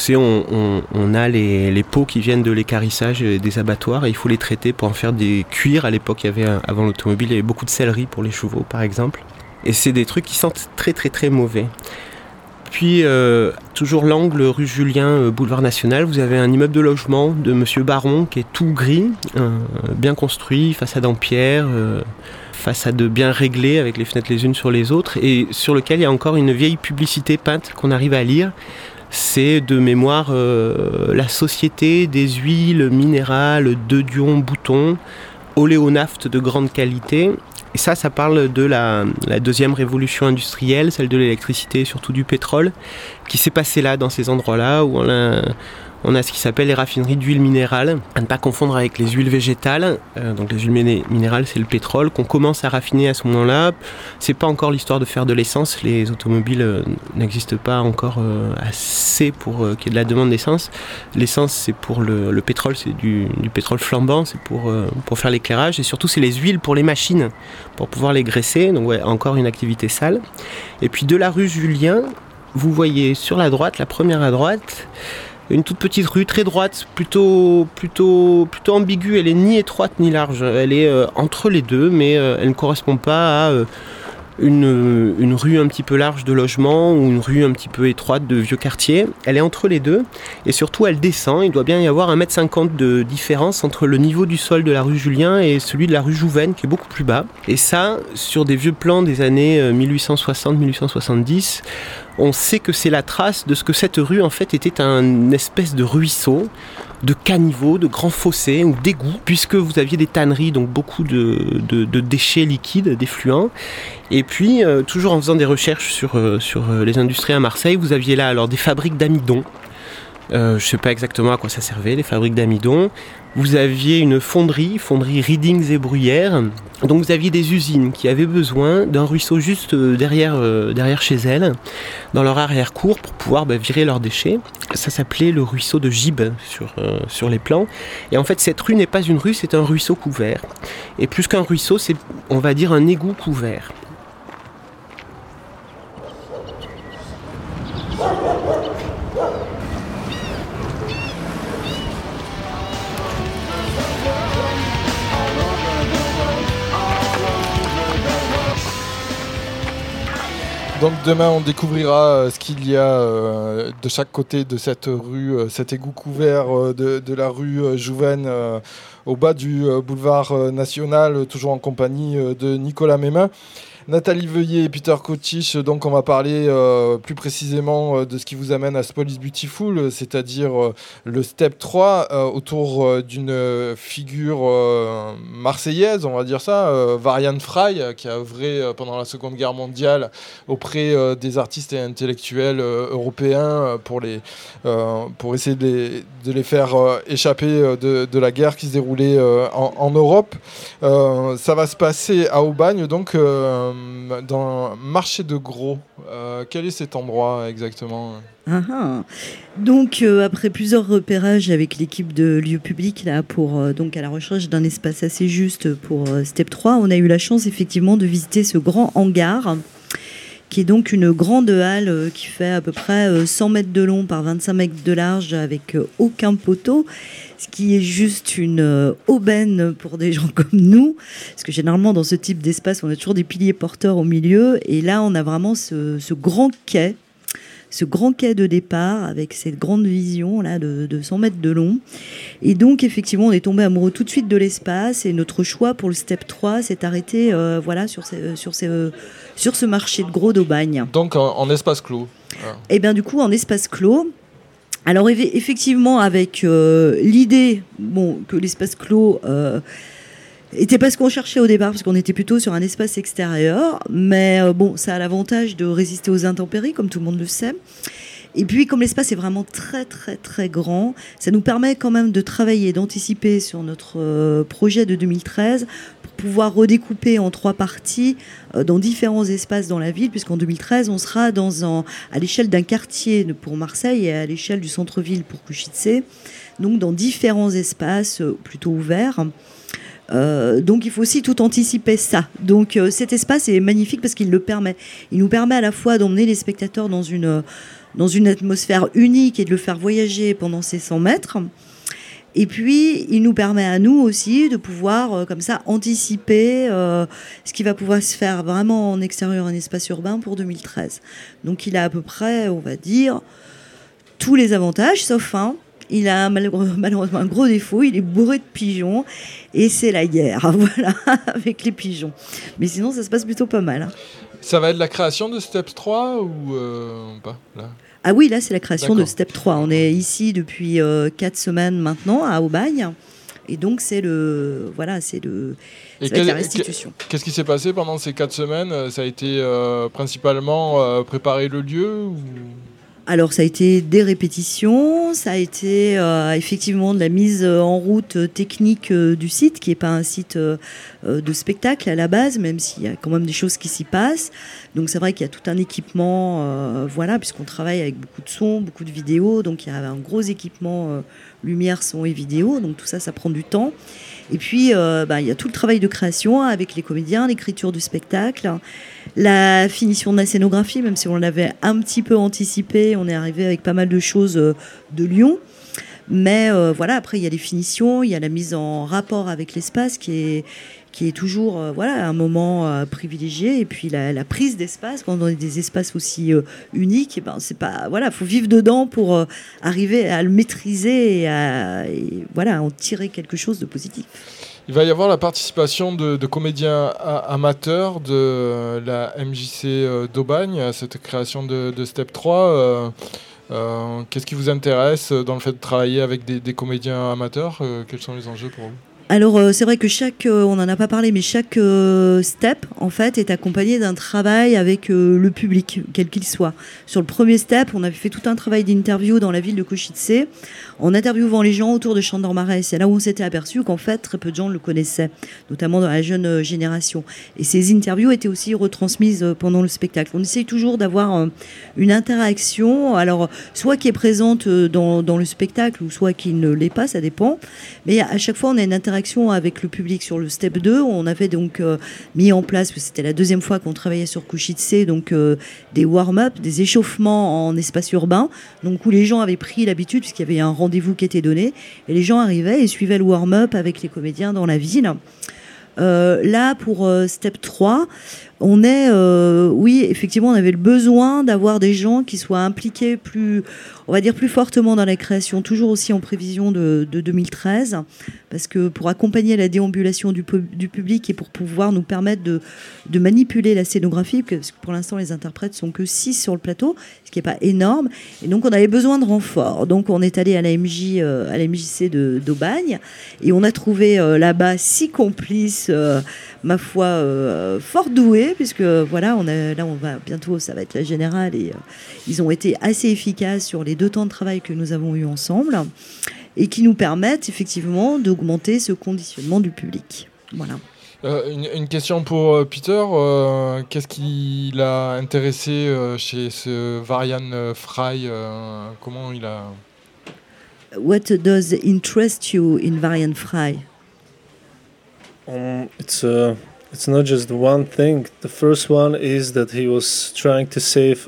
on a les pots qui viennent de l'équarrissage des abattoirs et il faut les traiter pour en faire des cuirs. À l'époque, avant l'automobile, il y avait beaucoup de sellerie pour les chevaux par exemple. Et c'est des trucs qui sentent très très très mauvais. Puis toujours l'angle rue Julien, boulevard National, vous avez un immeuble de logement de Monsieur Baron qui est tout gris, bien construit, façade en pierre, façade bien réglée avec les fenêtres les unes sur les autres et sur lequel il y a encore une vieille publicité peinte qu'on arrive à lire. C'est de mémoire la Société des huiles minérales de Dion Bouton, oléonafte de grande qualité. Et ça parle de la deuxième révolution industrielle, celle de l'électricité et surtout du pétrole, qui s'est passée là, dans ces endroits-là, où on a ce qui s'appelle les raffineries d'huile minérale, à ne pas confondre avec les huiles végétales. Donc les huiles minérales, c'est le pétrole qu'on commence à raffiner à ce moment-là. C'est pas encore l'histoire de faire de l'essence. Les automobiles n'existent pas encore assez pour qu'il y ait de la demande d'essence. L'essence, c'est pour le pétrole, c'est du pétrole flambant, c'est pour faire l'éclairage. Et surtout, c'est les huiles pour les machines, pour pouvoir les graisser. Donc ouais, encore une activité sale. Et puis de la rue Julien, vous voyez sur la droite, la première à droite, une toute petite rue très droite, plutôt ambiguë. Elle est ni étroite ni large. Elle est entre les deux, mais elle ne correspond pas à une rue un petit peu large de logement ou une rue un petit peu étroite de vieux quartier. Elle est entre les deux et surtout elle descend. Il doit bien y avoir 1,50 m de différence entre le niveau du sol de la rue Julien et celui de la rue Jouven qui est beaucoup plus bas. Et ça, sur des vieux plans des années 1860-1870, on sait que c'est la trace de ce que cette rue en fait était un espèce de ruisseau, de caniveau, de grands fossés ou d'égouts, puisque vous aviez des tanneries, donc beaucoup de déchets liquides, d'effluents. Et puis, toujours en faisant des recherches sur les industries à Marseille, vous aviez là alors des fabriques d'amidon. Je ne sais pas exactement à quoi ça servait, les fabriques d'amidon. Vous aviez une fonderie Riedings et Bruyères. Donc vous aviez des usines qui avaient besoin d'un ruisseau juste derrière chez elles, dans leur arrière-cour, pour pouvoir virer leurs déchets. Ça s'appelait le ruisseau de Gibes sur les plans. Et en fait, cette rue n'est pas une rue, c'est un ruisseau couvert. Et plus qu'un ruisseau, c'est, on va dire, un égout couvert. Donc demain, on découvrira ce qu'il y a de chaque côté de cette rue, cet égout couvert de la rue Jouven, au bas du boulevard national, toujours en compagnie de Nicolas Mémin. Nathalie Veuillet et Peter Kotich, donc on va parler plus précisément de ce qui vous amène à Spot is Beautiful, c'est-à-dire le Step 3 autour d'une figure marseillaise, on va dire ça, Varian Fry, qui a œuvré pendant la Seconde Guerre mondiale auprès des artistes et intellectuels européens pour essayer de les faire échapper de la guerre qui se déroulait en Europe. Ça va se passer à Aubagne, donc dans un marché de gros. Quel est cet endroit exactement ? Donc après plusieurs repérages avec l'équipe de lieux publics là, donc à la recherche d'un espace assez juste pour Step 3, on a eu la chance effectivement de visiter ce grand hangar qui est donc une grande halle qui fait à peu près 100 mètres de long par 25 mètres de large avec aucun poteau, ce qui est juste une aubaine pour des gens comme nous, parce que généralement dans ce type d'espace on a toujours des piliers porteurs au milieu, et là on a vraiment ce grand quai de départ avec cette grande vision là de 100 mètres de long. Et donc effectivement on est tombé amoureux tout de suite de l'espace, et notre choix pour le Step 3 s'est arrêté sur ce marché de gros d'Aubagne. Donc en espace clos. Et bien du coup en espace clos. Alors effectivement avec l'idée que l'espace clos était pas ce qu'on cherchait au départ, parce qu'on était plutôt sur un espace extérieur, mais ça a l'avantage de résister aux intempéries, comme tout le monde le sait. Et puis, comme l'espace est vraiment très, très, très grand, ça nous permet quand même de travailler, d'anticiper sur notre projet de 2013 pour pouvoir redécouper en 3 parties dans différents espaces dans la ville, puisqu'en 2013, on sera à l'échelle d'un quartier pour Marseille et à l'échelle du centre-ville pour Košice, donc dans différents espaces plutôt ouverts. Donc il faut aussi tout anticiper ça. Donc cet espace est magnifique parce qu'il le permet. Il nous permet à la fois d'emmener les spectateurs dans une atmosphère unique et de le faire voyager pendant ces 100 mètres. Et puis il nous permet à nous aussi de pouvoir comme ça anticiper ce qui va pouvoir se faire vraiment en extérieur, en espace urbain pour 2013. Donc il a à peu près, on va dire, tous les avantages, sauf un. Il a malheureusement un gros défaut, il est bourré de pigeons, et c'est la guerre, voilà, avec les pigeons. Mais sinon, ça se passe plutôt pas mal. Ça va être la création de Step 3 ou pas là ? Ah oui, là, c'est la création de Step 3. On est ici depuis 4 semaines maintenant, à Aubagne, et donc c'est la restitution. Qu'est-ce qui s'est passé pendant ces 4 semaines ? Ça a été principalement préparer le lieu ou... Alors ça a été des répétitions, ça a été effectivement de la mise en route technique du site, qui n'est pas un site de spectacle à la base, même s'il y a quand même des choses qui s'y passent. Donc c'est vrai qu'il y a tout un équipement, puisqu'on travaille avec beaucoup de sons, beaucoup de vidéos, donc il y a un gros équipement lumière, son et vidéo, donc tout ça, ça prend du temps. Et puis, il y a tout le travail de création avec les comédiens, l'écriture du spectacle, la finition de la scénographie, même si on l'avait un petit peu anticipé, on est arrivé avec pas mal de choses de Lyon. Mais après, il y a les finitions, il y a la mise en rapport avec l'espace qui est toujours un moment privilégié. Et puis la prise d'espace, quand on a des espaces aussi uniques, c'est pas, faut vivre dedans pour arriver à le maîtriser et en tirer quelque chose de positif. Il va y avoir la participation de comédiens amateurs de la MJC d'Aubagne à cette création de Step 3. Qu'est-ce qui vous intéresse dans le fait de travailler avec des comédiens amateurs ? Quels sont les enjeux pour vous ? Alors c'est vrai que on n'en a pas parlé, mais chaque step en fait est accompagné d'un travail avec le public, quel qu'il soit. Sur le premier step, on avait fait tout un travail d'interview dans la ville de Košice, en interviewant les gens autour de Champ-d'Ormarais. C'est là où on s'était aperçu qu'en fait très peu de gens le connaissaient, notamment dans la jeune génération. Et ces interviews étaient aussi retransmises pendant le spectacle. On essaye toujours d'avoir une interaction, alors soit qui est présente dans le spectacle, ou soit qui ne l'est pas, ça dépend. Mais à chaque fois, on a une interaction avec le public. Sur le step 2, on avait donc mis en place, parce que c'était la deuxième fois qu'on travaillait sur Košice, donc des warm-up, des échauffements en espace urbain, donc où les gens avaient pris l'habitude, puisqu'il y avait un rendez-vous qui était donné, et les gens arrivaient et suivaient le warm-up avec les comédiens dans la ville. Là, pour Step 3, Oui, effectivement, on avait le besoin d'avoir des gens qui soient impliqués plus fortement dans la création, toujours aussi en prévision de 2013, parce que pour accompagner la déambulation du public et pour pouvoir nous permettre de manipuler la scénographie, parce que pour l'instant les interprètes sont que 6 sur le plateau, ce qui n'est pas énorme, et donc on avait besoin de renforts. Donc on est allé à la MJC d'Aubagne, et on a trouvé là-bas 6 complices, ma foi, fort doués, puisque voilà, on va bientôt, ça va être la générale, et ils ont été assez efficaces sur les 2 temps de travail que nous avons eu ensemble, et qui nous permettent effectivement d'augmenter ce conditionnement du public. Voilà. Une question pour Peter. Qu'est-ce qui l'a intéressé chez ce Varian Fry comment il a... What does interest you in Varian Fry? It's not just one thing. The first one is that he was trying to save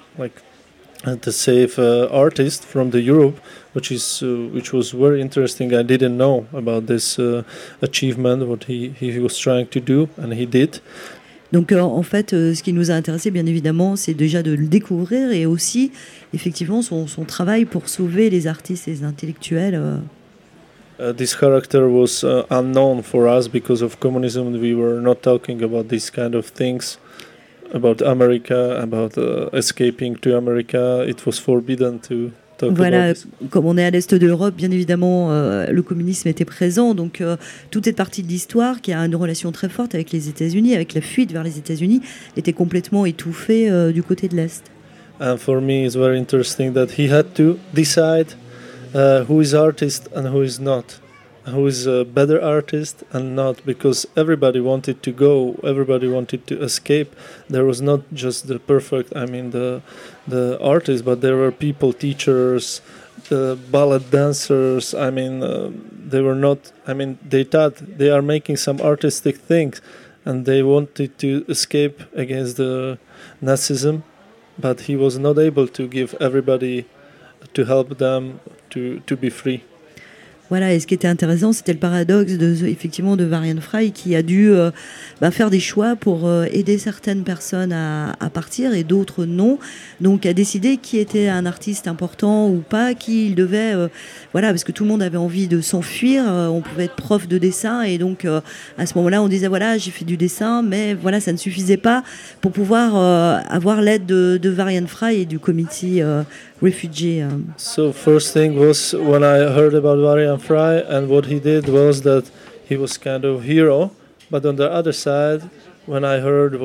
artists from the Europe, which was very interesting. I didn't know about this achievement, what he was trying to do, and he did. Donc en fait, ce qui nous a intéressé, bien évidemment, c'est déjà de le découvrir et aussi, effectivement, son travail pour sauver les artistes et les intellectuels. This character was unknown for us because of communism. We were not talking about these kind of things, about America, about escaping to America. It was forbidden to talk voilà, about this. Comme on est à l'est de l'Europe, bien évidemment, le communisme était présent. Donc toute cette partie de l'histoire qui a une relation très forte avec les États-Unis, avec la fuite vers les États-Unis, était complètement étouffée du côté de l'Est. And for me, it's very interesting that he had to decide who is artist and who is not, who is a better artist and not, because everybody wanted to go, everybody wanted to escape. There was not just the perfect, the artists, but there were people, teachers, ballet dancers. They were not, they thought they are making some artistic things and they wanted to escape against the Nazism, but he was not able to give everybody, to help them to be free. Voilà, et ce qui était intéressant, c'était le paradoxe effectivement de Varian Fry qui a dû faire des choix pour aider certaines personnes à partir et d'autres non. Donc, a décidé qui était un artiste important ou pas, qui il devait... parce que tout le monde avait envie de s'enfuir. On pouvait être prof de dessin et donc à ce moment-là, on disait voilà, j'ai fait du dessin, mais voilà, ça ne suffisait pas pour pouvoir avoir l'aide de Varian Fry et du comité refugee. So first thing was when I heard about Varian Fry, and what he did was that he was kind of hero, but on the other side, when I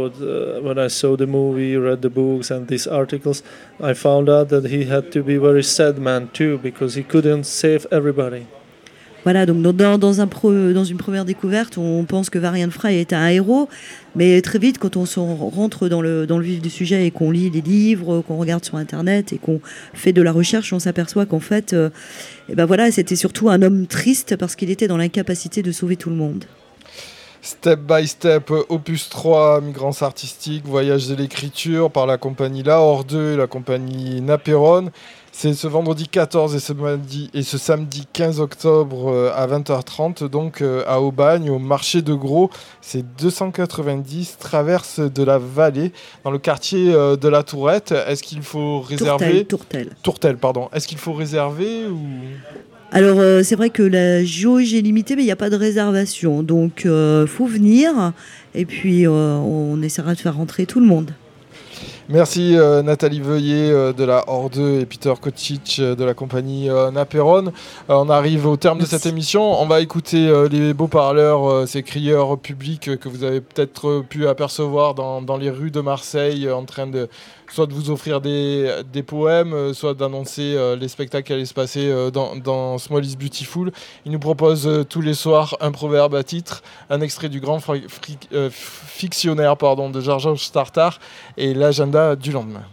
saw the movie, read the books and these articles, I found out that he had to be very sad man too, because he couldn't save everybody. Voilà, donc dans une première découverte, on pense que Varian Fry est un héros, mais très vite, quand on rentre dans le vif du sujet et qu'on lit les livres, qu'on regarde sur Internet et qu'on fait de la recherche, on s'aperçoit qu'en fait, c'était surtout un homme triste parce qu'il était dans l'incapacité de sauver tout le monde. Step by Step, opus 3, Migrants artistiques, voyage de l'écriture par la compagnie La Hors 2 et la compagnie Naperon. C'est ce vendredi 14 et ce samedi 15 octobre à 20h30, donc à Aubagne, au marché de Gros. C'est 290 traverse de la Vallée, dans le quartier de la Tourette. Est-ce qu'il faut réserver... Tourtel, pardon. Est-ce qu'il faut réserver ou... Alors, c'est vrai que la jauge est limitée, mais il n'y a pas de réservation. Donc, faut venir et puis on essaiera de faire rentrer tout le monde. Merci Nathalie Veuillet de la Hors 2 et Peter Kocic de la compagnie Naperon. On arrive au terme de cette émission. On va écouter les beaux parleurs, ces crieurs publics que vous avez peut-être pu apercevoir dans les rues de Marseille en train de soit de vous offrir des poèmes, soit d'annoncer les spectacles qui allaient se passer dans Small is Beautiful. Ils nous proposent tous les soirs un proverbe à titre, un extrait du grand fictionnaire de Georges Tartar et l'agenda du lendemain.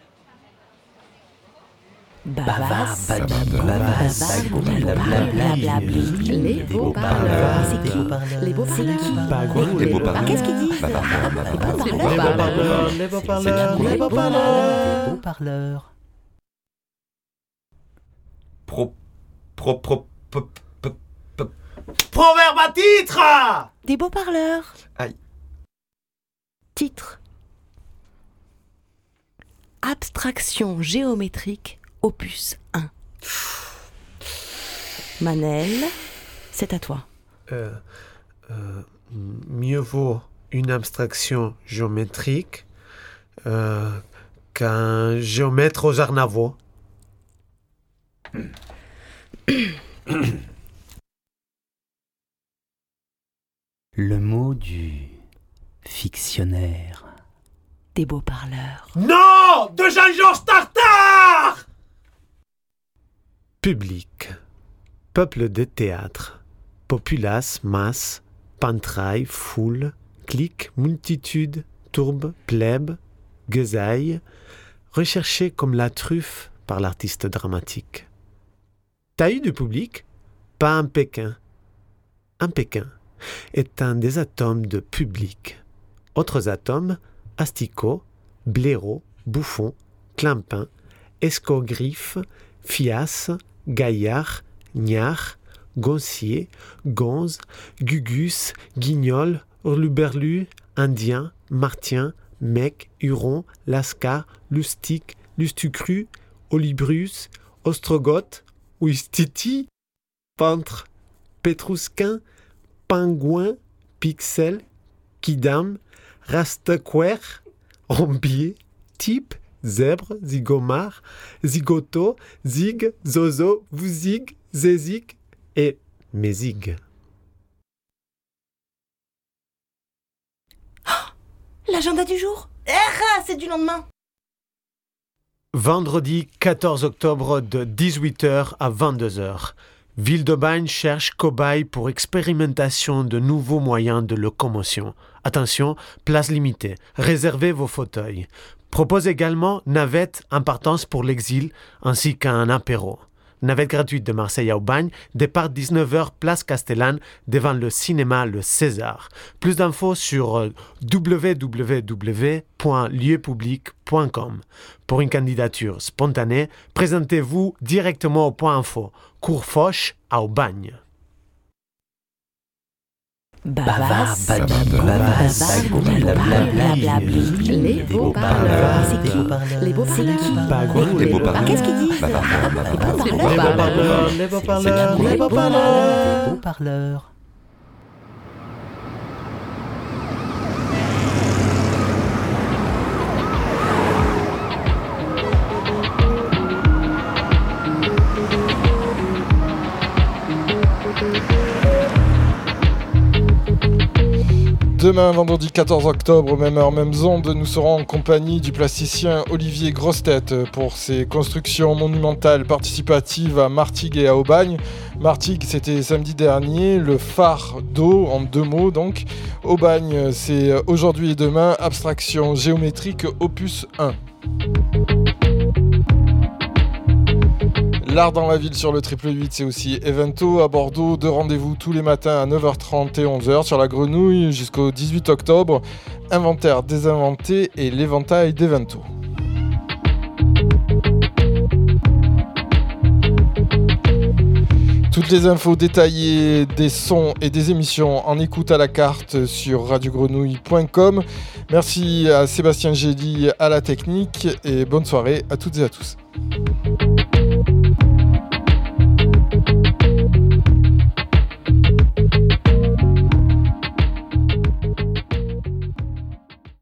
Les beaux parleurs. Les beaux parleurs. Qu'est-ce qu'ils disent? Les beaux parleurs. Proverbe à titre. Des beaux parleurs. Aïe. Titre. Abstraction géométrique, opus 1. Manel, c'est à toi. Mieux vaut une abstraction géométrique qu'un géomètre aux arnavaux. Le mot du fictionnaire. Des beaux parleurs. Non! De Jean-Georges Tartare! Public. Peuple de théâtre. Populace, masse, pantraille, foule, clique, multitude, tourbe, plèbe, guesaille, recherché comme la truffe par l'artiste dramatique. T'as eu du public? Pas un Pékin. Un Pékin est un des atomes de public. Autres atomes, asticots, blaireaux, bouffons, clampins, escogriffe, fiasse, gaillard, gnard, goncier, gonze, gugus, guignol, hurluberlu, indien, martien, mec, huron, lascar, lustique, lustucru, olibrus, ostrogoth, ouistiti, peintre, pétrusquin, pingouin, pixel, kidam, rastaquer, ambier, type, zèbre, zygomar, zigoto, zig, zozo, vouzig, zézig et mésig. L'agenda du jour? C'est du lendemain. Vendredi 14 octobre de 18h à 22h. Ville d'Aubagne cherche cobaye pour expérimentation de nouveaux moyens de locomotion. Attention, place limitée. Réservez vos fauteuils. Propose également navette en partance pour l'exil ainsi qu'un apéro. Navette gratuite de Marseille à Aubagne, départ 19h, place Castellane, devant le cinéma Le César. Plus d'infos sur www.lieupublic.com. Pour une candidature spontanée, présentez-vous directement au point info. Cours Foch à Aubagne. Bavard, blablabli, les beaux parleurs. C'est qui? Les beaux parleurs. les beaux parleurs. Qu'est-ce qu'ils disent? Les beaux parleurs. Les beaux parleurs. Demain, vendredi 14 octobre, même heure, même onde, nous serons en compagnie du plasticien Olivier Grossetête pour ses constructions monumentales participatives à Martigues et à Aubagne. Martigues, c'était samedi dernier, le phare d'eau, en 2 mots donc. Aubagne, c'est aujourd'hui et demain, abstraction géométrique opus 1. L'art dans la ville sur le 888, c'est aussi Evento à Bordeaux. 2 rendez-vous tous les matins à 9h30 et 11h sur la Grenouille jusqu'au 18 octobre. Inventaire désinventé et l'éventail d'Evento. Toutes les infos détaillées des sons et des émissions en écoute à la carte sur radiogrenouille.com. Merci à Sébastien Gély à la technique et bonne soirée à toutes et à tous.